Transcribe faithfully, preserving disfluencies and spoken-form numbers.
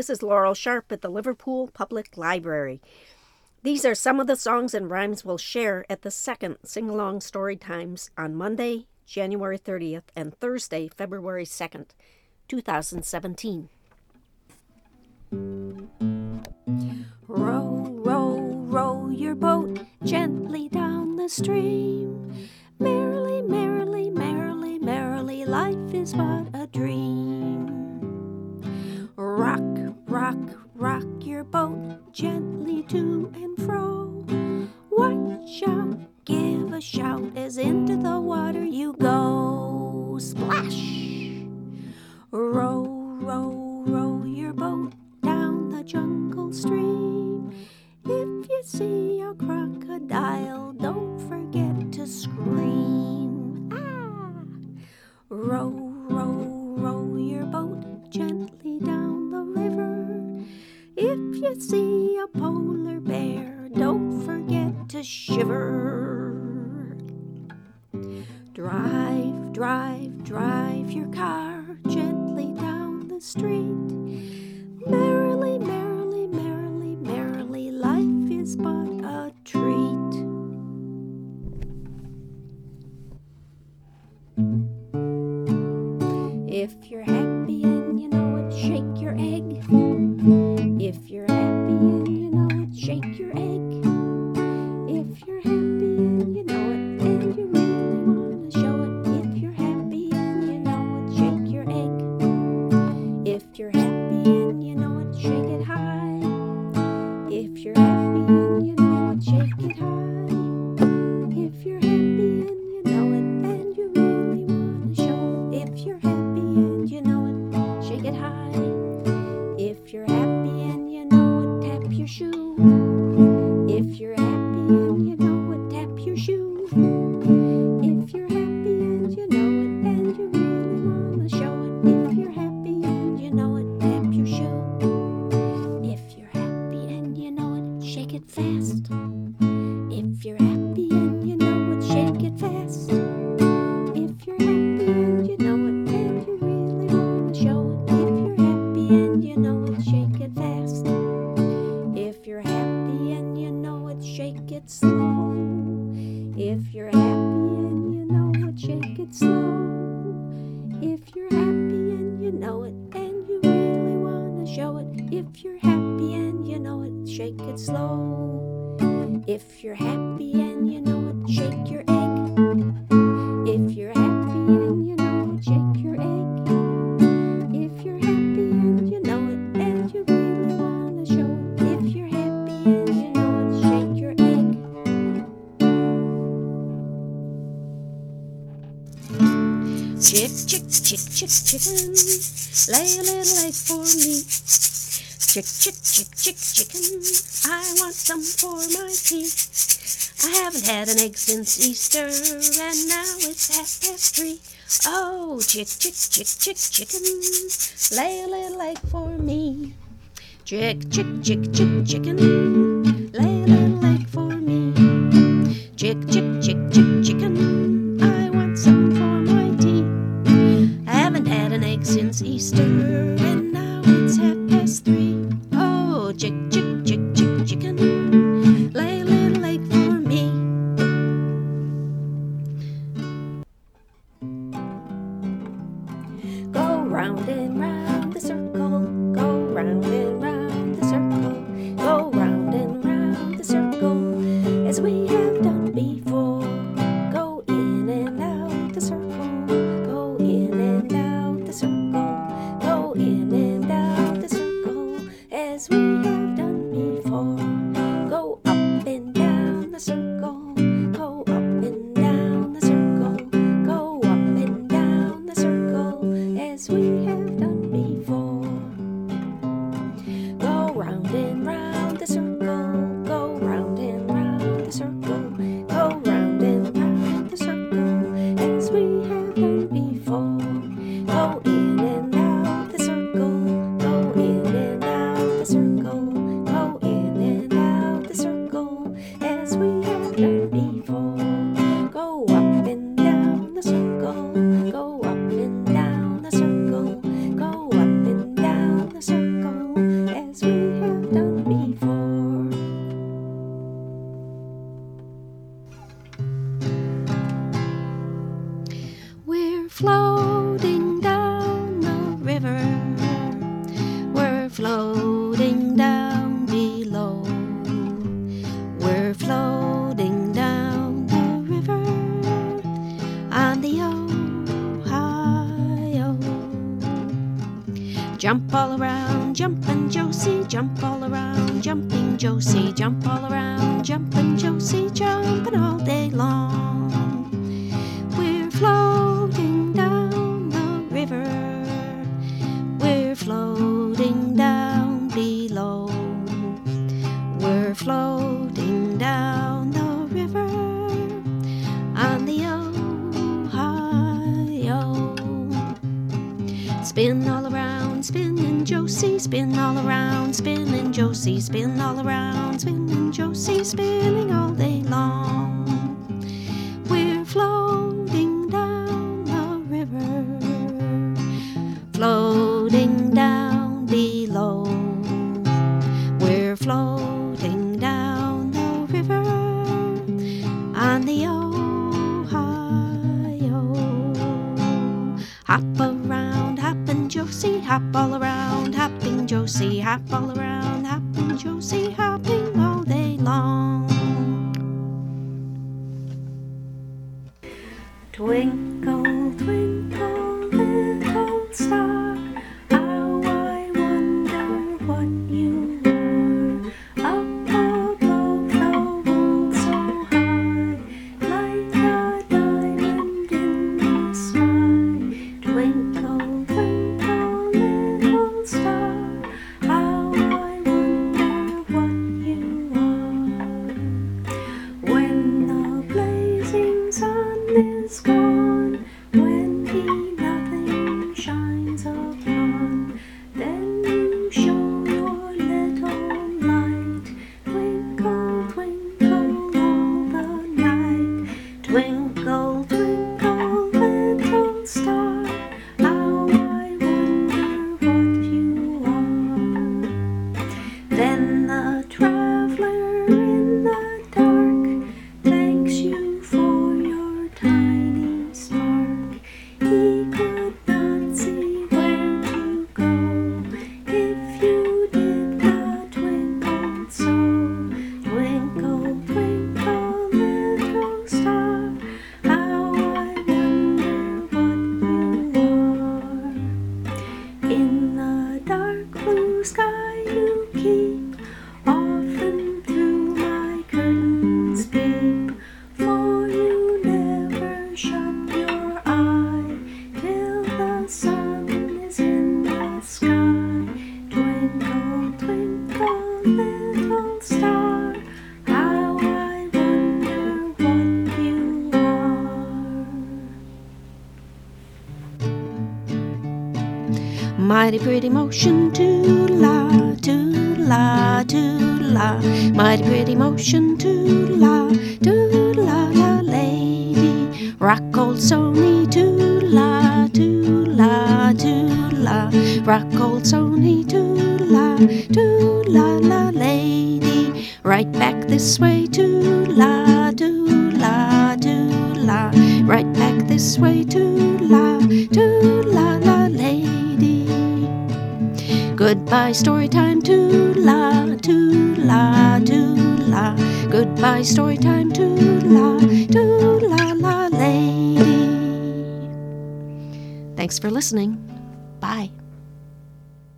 This is Laurel Sharp at the Liverpool Public Library. These are some of the songs and rhymes we'll share at the second Sing-Along Story Times on Monday, January thirtieth, and Thursday, February second, two thousand seventeen. Row, row, row your boat gently down the stream. Merrily, merrily, merrily, merrily, life is but a dream. Rock, rock, rock your boat gently to and fro. Watch out, give a shout as into the water you go. Splash! Row, row, row your boat down the jungle stream. If you see a crocodile, don't forget to scream. Ah! Row, row, row your boat gently down the river. If you see a polar bear, don't forget to shiver. Drive, drive, drive your car gently down the street. Merrily, merrily, merrily, merrily, life is but a treat. If you're happy and you know it, shake your egg. If you're happy and you know it, shake your egg. If you're happy and you know it, and you really want to show it. If you're happy and you know it, shake your egg. If you're happy and you know it, shake it high. If you're happy and you know it, shake it high. If you're happy and you know it, and you really want to show it. If you're happy and you know it, shake it high. If you're happy and you know it, tap your shoe. If you're happy and you know it, tap your shoe. If you're happy and you know it, and you really want to show it. If you're happy and you know it, tap your shoe. If you're happy and you know it, shake it fast. If you're happy and you know it, shake it fast. If you're happy and you know it, and you really want to show it. If you're happy and you know it, shake it fast. If you're happy and you know it, shake it slow. If you're happy and you know it, shake it slow. If you're happy and you know it, and you really want to show it. If you're happy and you know it, shake it slow. If you're happy and you know it, shake your egg. If you're happy and you know it, shake your egg. If you're happy and you know it, and you really want to show it. If you're happy and you know it, shake your egg. Chick, chick, chick, chick, chicken, lay a little egg for me. Chick, chick, chick, chick, chicken, I want some for my tea. I haven't had an egg since Easter, and now it's half past three. Oh, chick, chick, chick, chick, chicken, lay a little egg for me. Chick, chick, chick, chick, chicken, lay a little egg for me. Chick, chick, chick, chick, chicken, I want some for my tea. I haven't had an egg since Easter, and now it's half past three. Oh, chick, chick, chick, chick, chicken, lay a little egg for me. Go round and round the circle, go round and round the circle, go round and round the circle, as we have done before. Go in and out the circle, go in and out the circle, go in and out the circle, as we have done before. Go up and down the circle, go up and down the circle, go up and down the circle, as we have done before. Go round and round the circle, go round and round the circle, go round and round the circle, as we have done before. Go in and out the circle, go in and out the circle, go in and out the circle, as we have done before. Go up and down the circle, go up and down the circle, go up and down the circle, Josie, jump all around, jumping Josie, jump all around, jumping Josie, jumping all day long. We're floating down the river, we're floating down below, we're floating down the river on the Ohio. Spin all around, spinning Josie, spin all around, spinning Josie, spin all around, spinning Josie, spinning all day long. We're floating down the river, floating down below, we're floating down the river on the Ohio. Hop around, hopping Josie, hop all around, hopping Josie, hop all around, hopping Josie, hopping all day long. Twinkle, twinkle, little star, how I wonder what you are. Up above the world so high, like a diamond in the sky. Twinkle, twinkle, little star, how I wonder what you are. When the blazing sun is gone, when he nothing shines upon, then you show your little light. Twinkle, twinkle all the night. Twinkle, twinkle, little star, how I wonder what you are. Then the traveler in the dark thanks you for your tiny spark. He could not see where to go if you did not twinkle so. Twinkle, twinkle, little star, how I wonder what you are. In the dark blue sky you keep, often through my curtains peep, for you never shut your eye till the sun is in the sky. Twinkle, twinkle, little star, how I wonder what you are. Mighty pretty motion, toodle-la, toodle-la, toodle-la. Mighty pretty motion, toodle-la, toodle-la, lady. Rock old Sony, toodle-la, toodle-la, toodle-la. Rock old Sony, toodle-la, toodle-la, lady. Right back this way, toodle-la, toodle-la, toodle-la. Right back this way, toodle-la, toodle-la, lady. Goodbye story time, toodle-la, toodle-la, toodle-la. Goodbye story time, toodle-la, toodle-la, lady. Thanks for listening.